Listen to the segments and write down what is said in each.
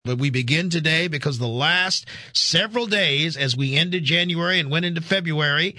But we begin today because the last several days as we ended January and went into February,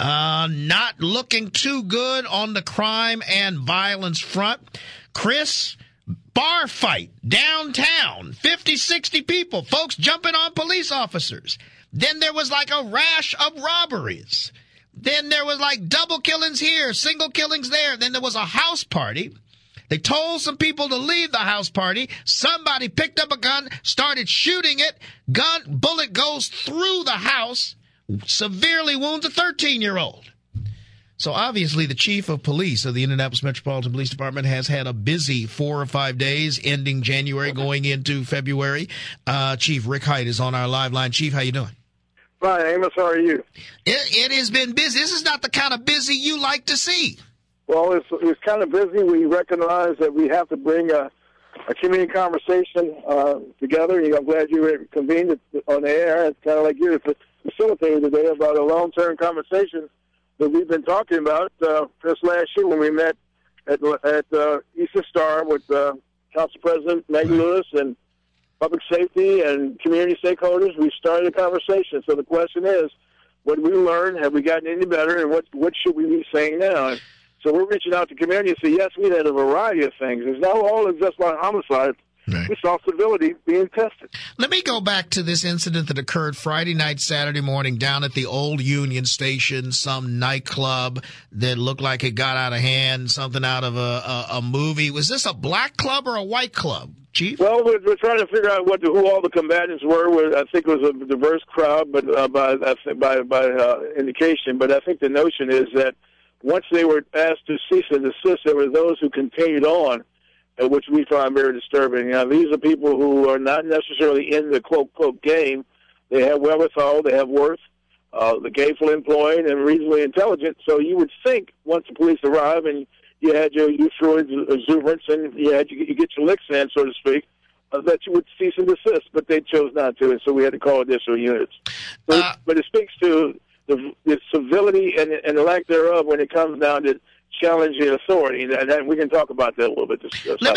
not looking too good on the crime and violence front. Chris, bar fight downtown, 50, 60 people, folks jumping on police officers. Then there was like a rash of robberies. Then there was like double killings here, single killings there. Then there was a house party. They told some people to leave the house party. Somebody picked up a gun, started shooting it. Bullet goes through the house, severely wounds a 13-year-old. So obviously the chief of police of the Indianapolis Metropolitan Police Department has had a busy 4 or 5 days ending January going into February. Chief Rick Hite is on our live line. Chief, how you doing? Fine, Amos. How are you? It has been busy. This is not the kind of busy you like to see. Well, it's kind of busy. We recognize that we have to bring a community conversation together. I'm glad you convened it on the air. It's kind of like you're facilitating today about a long-term conversation that we've been talking about this last year when we met at Eastern Star with Council President Maggie Lewis and public safety and community stakeholders. We started a conversation. So the question is, what did we learn? Have we gotten any better? And what should we be saying now? So we're reaching out to community and say, yes, we had a variety of things. It's not all just about homicide. Right. We saw civility being tested. Let me go back to this incident that occurred Friday night, Saturday morning down at the old Union Station, some nightclub that looked like it got out of hand, something out of a movie. Was this a black club or a white club, Chief? Well, we're trying to figure out who all the combatants were. I think it was a diverse crowd, but by indication. But I think the notion is that once they were asked to cease and desist, there were those who continued on, which we find very disturbing. Now, these are people who are not necessarily in the quote game. They have wherewithal, they have worth, they're gainfully employed and reasonably intelligent. So you would think once the police arrive and you had your youthful exuberance and you get your licks in, so to speak, that you would cease and desist, but they chose not to, and so we had to call additional units. But it speaks to the civility and the lack thereof when it comes down to challenging authority, and we can talk about that a little bit.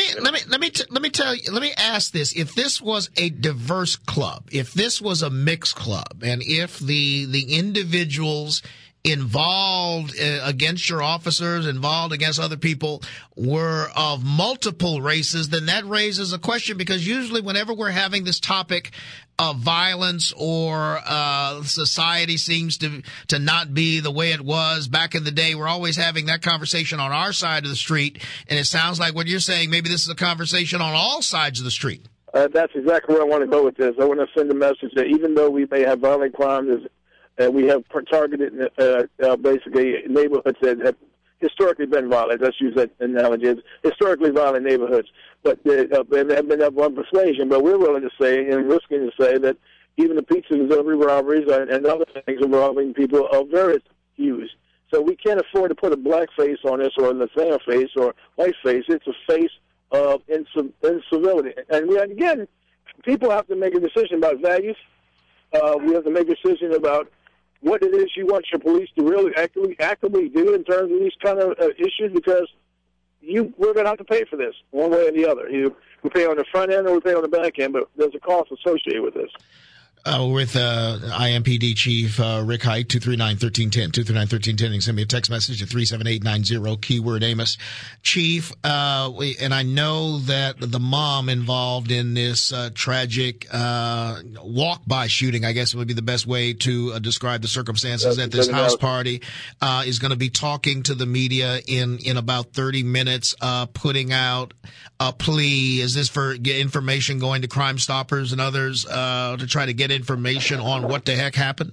Let me ask this: if this was a diverse club, if this was a mixed club, and if the individuals involved against your officers, involved against other people, were of multiple races, then that raises a question, because usually whenever we're having this topic of violence or society seems to not be the way it was back in the day, we're always having that conversation on our side of the street, and it sounds like what you're saying, maybe this is a conversation on all sides of the street. That's exactly where I want to go with this. I want to send a message that even though we may have violent crimes, we have targeted basically neighborhoods that have historically been violent. Let's use that analogy. It's historically violent neighborhoods, but they have been up on persuasion. But we're willing to say and risking to say that even the pizza delivery robberies and other things involving people of various hues. So we can't afford to put a black face on this or a Latino face or white face. It's a face of incivility. And again, people have to make a decision about values. We have to make a decision about what it is you want your police to really actively do in terms of these kind of issues, because we're going to have to pay for this one way or the other. We pay on the front end or we pay on the back end, but there's a cost associated with this. With IMPD Chief Rick Hite, 239-1310, 239-1310. You can send me a text message at 37890, keyword Amos. Chief, and I know that the mom involved in this tragic walk-by shooting, I guess would be the best way to describe the circumstances at this house party, is going to be talking to the media in about 30 minutes, putting out a plea. Is this for information going to Crime Stoppers and others to try to get information on what the heck happened?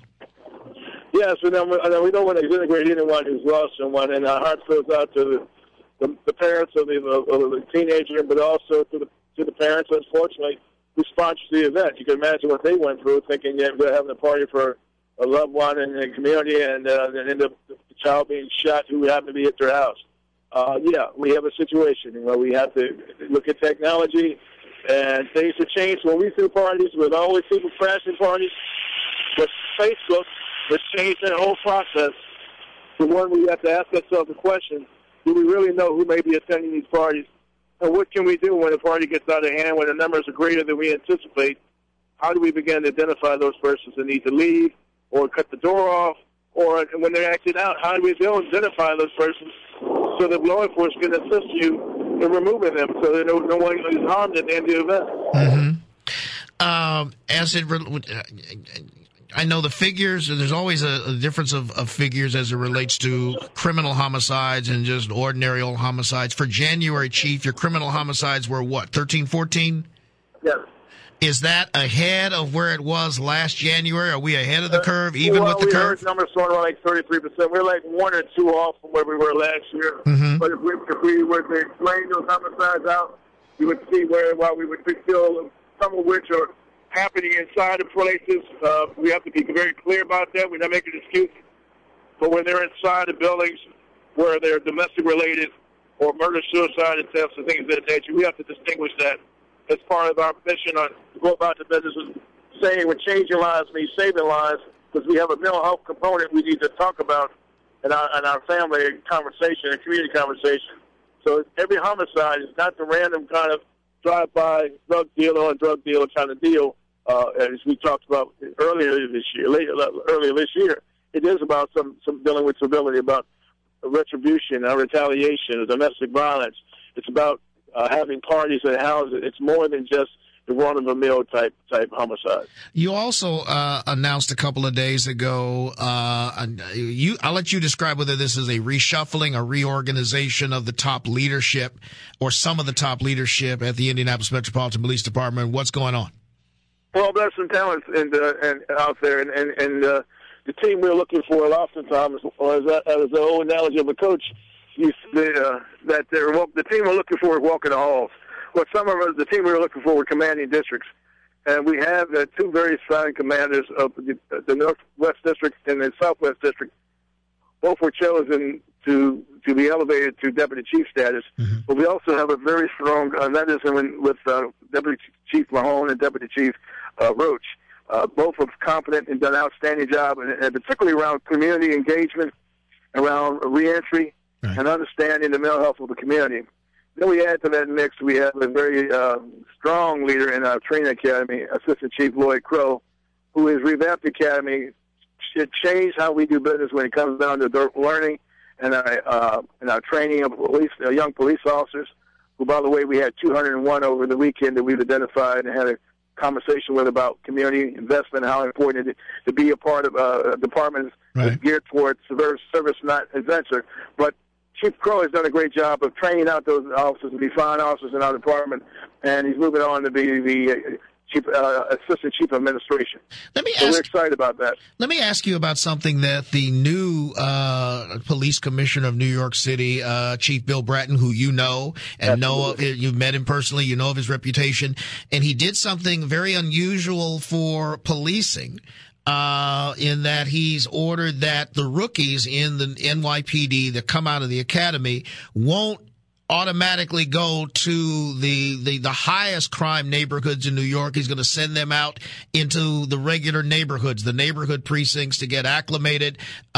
Yes, and we don't want to denigrate anyone who's lost someone, and our heart goes out to the parents of the teenager, but also to the parents, unfortunately, who sponsored the event. You can imagine what they went through, thinking they're having a party for a loved one in the community, and then end up the child being shot who happened to be at their house. We have a situation where we have to look at technology. And things have changed. When we threw parties, with always people crashing parties, but Facebook has changed that whole process to one where you have to ask ourselves the question, do we really know who may be attending these parties? And what can we do when a party gets out of hand, when the numbers are greater than we anticipate? How do we begin to identify those persons that need to leave or cut the door off? Or when they're acting out, how do we identify those persons so that law enforcement can assist you in removing them so that no one is harmed at the end of the event? I know the figures, there's always a difference of figures as it relates to criminal homicides and just ordinary old homicides. For January, Chief, your criminal homicides were what, 13, 14? Yes. Is that ahead of where it was last January? Are we ahead of the curve, even with the we curve? Heard numbers sort of like 33%. We're like 1 or 2 off from where we were last year. Mm-hmm. But if we were to explain those homicides out, we would see while we would feel some of which are happening inside of places. We have to be very clear about that. We're not making excuses. But when they're inside of buildings where they're domestic related or murder, suicide attempts and things of that nature, we have to distinguish that as part of our mission to go about the business of saying when changing lives means saving lives, because we have a mental health component we need to talk about in our family conversation and community conversation. So every homicide is not the random kind of drive-by drug dealer kind of deal, as we talked about earlier this year. It is about some dealing with civility, about retribution, retaliation, domestic violence. It's about having parties at houses. It's more than just the run-of-the-mill type homicide. You also announced a couple of days ago, I'll let you describe whether this is a reshuffling, a reorganization of the top leadership or some of the top leadership at the Indianapolis Metropolitan Police Department. What's going on? Well, there's some talent and out there, and the team we're looking for oftentimes, or as the old analogy of a coach, that the team we're looking for is walking the halls. Well, some of us, the team we were looking for were commanding districts. And we have 2 very assigned commanders of the Northwest District and the Southwest District. Both were chosen to be elevated to deputy chief status. Mm-hmm. But we also have a very strong, that is with Deputy Chief Mahone and Deputy Chief Roach. Both are competent and done an outstanding job, and particularly around community engagement, around reentry, right, and understanding the mental health of the community. Then we add to that mix, we have a very strong leader in our training academy, Assistant Chief Lloyd Crow, who has revamped the academy, should change how we do business when it comes down to learning and our training of young police officers, who, by the way, we had 201 over the weekend that we've identified and had a conversation with about community investment and how important it is to be a part of a department that's geared towards service, not adventure. But Chief Crow has done a great job of training out those officers to be fine officers in our department, and he's moving on to be the Assistant Chief of Administration. We're excited about that. Let me ask you about something that the new Police Commissioner of New York City, Chief Bill Bratton, who you know and know of, you've met him personally, you know of his reputation, and he did something very unusual for policing. In that he's ordered that the rookies in the NYPD that come out of the academy won't automatically go to the highest crime neighborhoods in New York. He's going to send them out into the regular neighborhoods, the neighborhood precincts, to get acclimated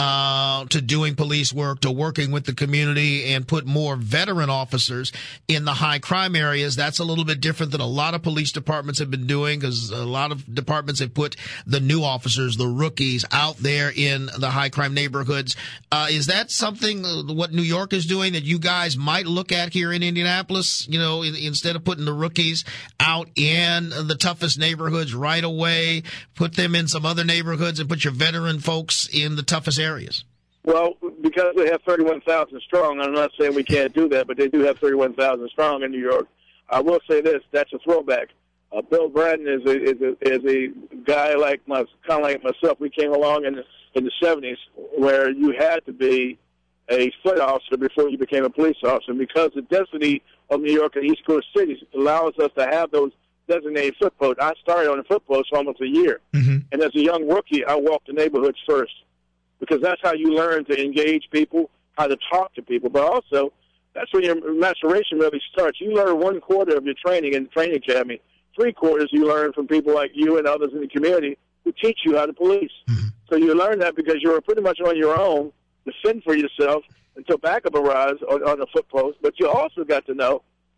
to doing police work, to working with the community, and put more veteran officers in the high crime areas. That's a little bit different than a lot of police departments have been doing, because a lot of departments have put the new officers, the rookies, out there in the high crime neighborhoods. Is that something, what New York is doing, that you guys might look at here in Indianapolis, instead of putting the rookies out in the toughest neighborhoods right away, put them in some other neighborhoods and put your veteran folks in the toughest areas? Well, because they have 31,000 strong, I'm not saying we can't do that, but they do have 31,000 strong in New York. I will say this, that's a throwback. Bill Bratton is a guy kind of like myself. We came along in the 70s where you had to be a foot officer before you became a police officer, because the density of New York and East Coast cities allows us to have those designated foot posts. I started on a foot post for almost a year. Mm-hmm. And as a young rookie, I walked the neighborhoods first, because that's how you learn to engage people, how to talk to people. But also, that's when your maturation really starts. You learn 1/4 of your training in the training academy. 3/4 you learn from people like you and others in the community who teach you how to police. Mm-hmm. So you learn that because you're pretty much on your own to fend for yourself until backup arrives on the foot post. But you also got to know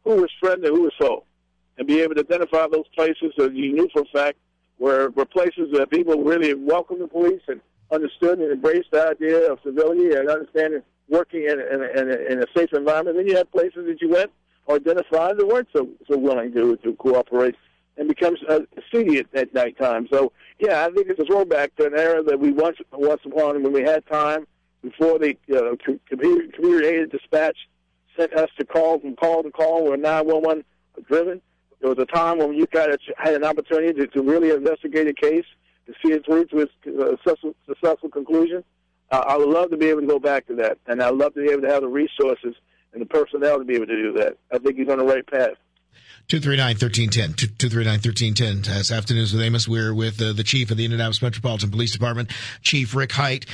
who was threatened and who was sold, and be able to identify those places that you knew for a fact were places that people really welcomed the police and understood and embraced the idea of civility and understanding working in a safe environment. Then you had places that you went or identified that weren't so willing to cooperate and becomes seedy at nighttime. So, yeah, I think it's a throwback to an era that we once upon when we had time before the computer-aided dispatch sent us to call from call to call. We're 911 driven. There was a time when you had an opportunity to really investigate a case, to see it through to its successful conclusion. I would love to be able to go back to that, and I'd love to be able to have the resources and the personnel to be able to do that. I think he's on the right path. 239-1310. 239-1310. This afternoon's with Amos. We're with the chief of the Indianapolis Metropolitan Police Department, Chief Rick Hite.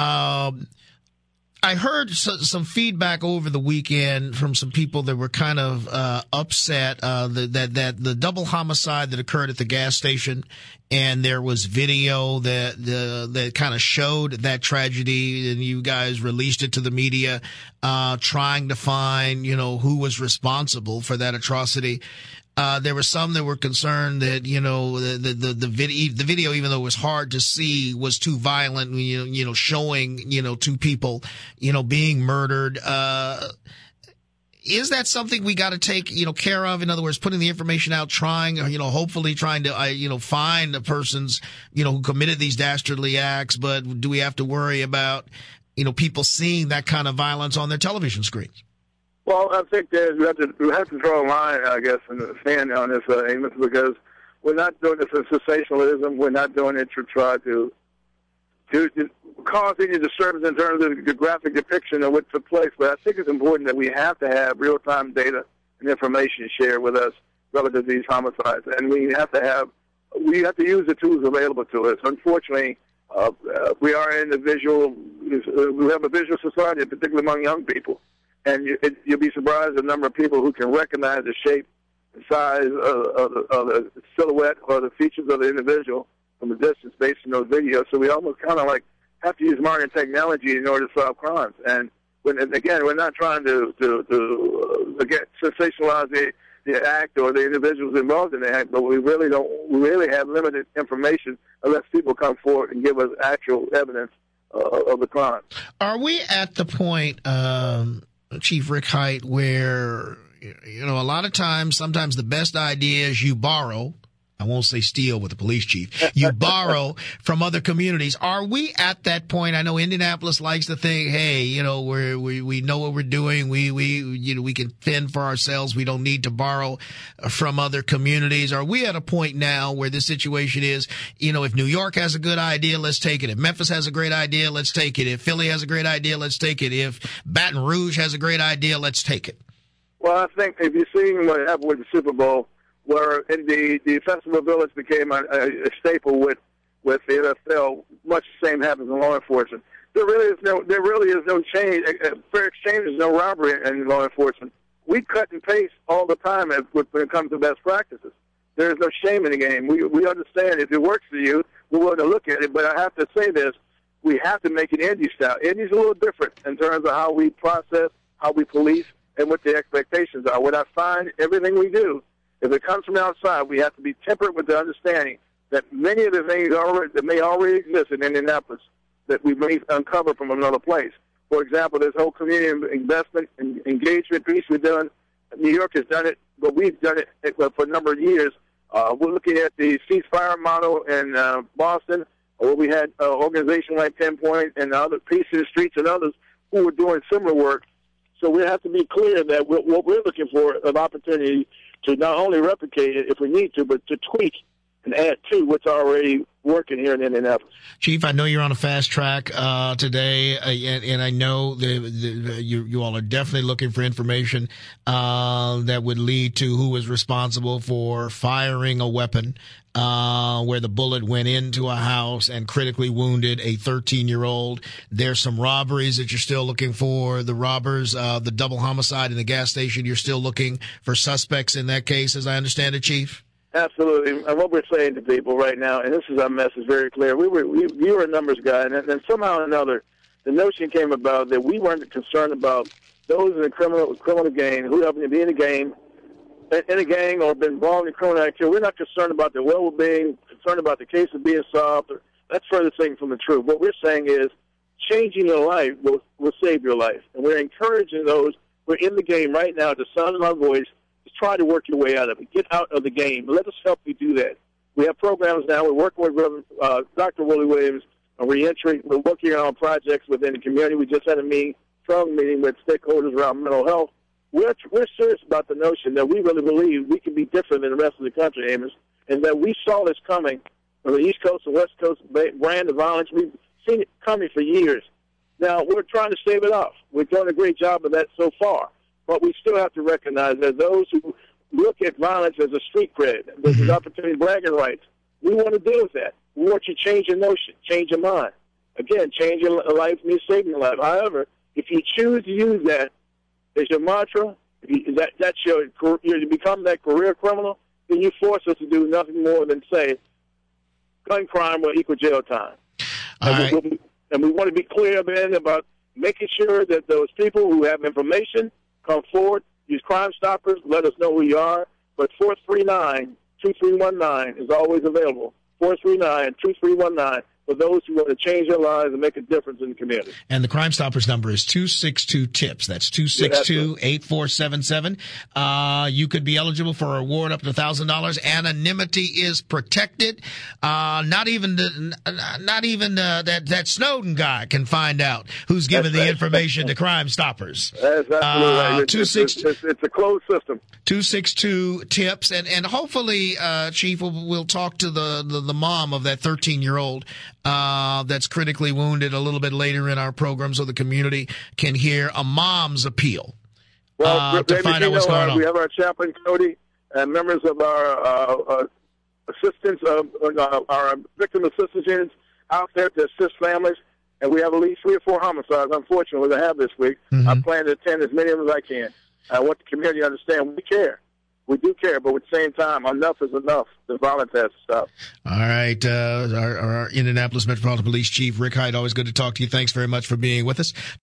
I heard some feedback over the weekend from some people that were kind of upset that the double homicide that occurred at the gas station, and there was video that kind of showed that tragedy, and you guys released it to the media, trying to find who was responsible for that atrocity. There were some that were concerned that, the video, even though it was hard to see, was too violent, showing, two people, being murdered. Is that something we got to take, care of? In other words, putting the information out, hopefully trying to, find the persons, who committed these dastardly acts. But do we have to worry about, people seeing that kind of violence on their television screens? Well, I think that we have to draw a line, I guess, in the sand on this, Amos, because we're not doing this as sensationalism. We're not doing it to try to cause any disturbance in terms of the graphic depiction of what took place. But I think it's important that we have to have real-time data and information shared with us relative to these homicides, and we have to use the tools available to us. Unfortunately, we are we have a visual society, particularly among young people. And you'll be surprised at the number of people who can recognize the shape and size of the silhouette or the features of the individual from a distance based on those videos. So we almost kind of have to use modern technology in order to solve crimes. And again, we're not trying to sensationalize the act or the individuals involved in the act, but we really have limited information unless people come forward and give us actual evidence of the crime. Are we at the point, Chief Rick Hite, where, a lot of times, sometimes the best ideas you borrow, I won't say steal with the police chief, you borrow from other communities. Are we at that point? I know Indianapolis likes to think, hey, we know what we're doing. We can fend for ourselves. We don't need to borrow from other communities. Are we at a point now where this situation is, if New York has a good idea, let's take it. If Memphis has a great idea, let's take it. If Philly has a great idea, let's take it. If Baton Rouge has a great idea, let's take it. Well, I think if you've seen what happened with the Super Bowl, where the Festival Village became a staple with the NFL, much the same happens in law enforcement. There really is no change. Fair exchange is no robbery in law enforcement. We cut and paste all the time when it comes to best practices. There is no shame in the game. We understand if it works for you, we're willing to look at it. But I have to say this: we have to make it Indy style. Indy's a little different in terms of how we process, how we police, and what the expectations are. What I find, everything we do, if it comes from outside, we have to be tempered with the understanding that many of the things that may already exist in Indianapolis that we may uncover from another place. For example, this whole community investment and engagement piece we're doing, New York has done it, but we've done it for a number of years. We're looking at the ceasefire model in Boston, where we had an organization like 10 Point and other Peace in the Streets and others who were doing similar work. So we have to be clear that what we're looking for is an opportunity to not only replicate it if we need to, but to tweak and add to what's already working here in Indianapolis. Chief, I know you're on a fast track today, and I know you all are definitely looking for information that would lead to who was responsible for firing a weapon where the bullet went into a house and critically wounded a 13-year-old. There's some robberies that you're still looking for. The robbers, the double homicide in the gas station, you're still looking for suspects in that case, as I understand it, Chief? Absolutely. And what we're saying to people right now, and this is our message very clear, we were a numbers guy, and then somehow or another, the notion came about that we weren't concerned about those in the criminal game who happen to be in the game in a gang or been involved in criminal activity. We're not concerned about their well-being, concerned about the case being solved. That's further thing from the truth. What we're saying is changing your life will save your life. And we're encouraging those who are in the game right now, at the sound of my voice, to try to work your way out of it. Get out of the game. Let us help you do that. We have programs now. We're working with Dr. Willie Williams on reentry. We're working on projects within the community. We just had a strong meeting with stakeholders around mental health. We're serious about the notion that we really believe we can be different than the rest of the country, Amos, and that we saw this coming from the East Coast and West Coast brand of violence. We've seen it coming for years. Now, we're trying to stave it off. We're doing a great job of that so far, but we still have to recognize that those who look at violence as a street cred, this is opportunity bragging rights, we want to deal with that. We want you to change your notion, change your mind. Again, change your life means saving your life. However, if you choose to use that as your mantra, you become that career criminal, then you force us to do nothing more than say gun crime will equal jail time. And we want to be clear, man, about making sure that those people who have information come forward, use Crime Stoppers, let us know who you are. But 439-2319 is always available. 439-2319 for those who want to change their lives and make a difference in the community. And the Crime Stoppers number is 262-TIPS. That's 262-8477. You could be eligible for a reward up to $1,000. Anonymity is protected. Not even that Snowden guy can find out who's given the information to Crime Stoppers. That's absolutely right. It's a closed system. 262-TIPS. And hopefully, Chief, we'll talk to the mom of that 13-year-old that's critically wounded a little bit later in our program, so the community can hear a mom's appeal to find out what's going on. We have our chaplain, Cody, and members of our assistance, our victim assistance units out there to assist families, and we have at least 3 or 4 homicides, unfortunately, to have this week. I plan to attend as many of them as I can. I want the community to understand we care. We do care, but at the same time, enough is enough. The violence has to stop. All right. Our Indianapolis Metropolitan Police Chief, Rick Hite, always good to talk to you. Thanks very much for being with us.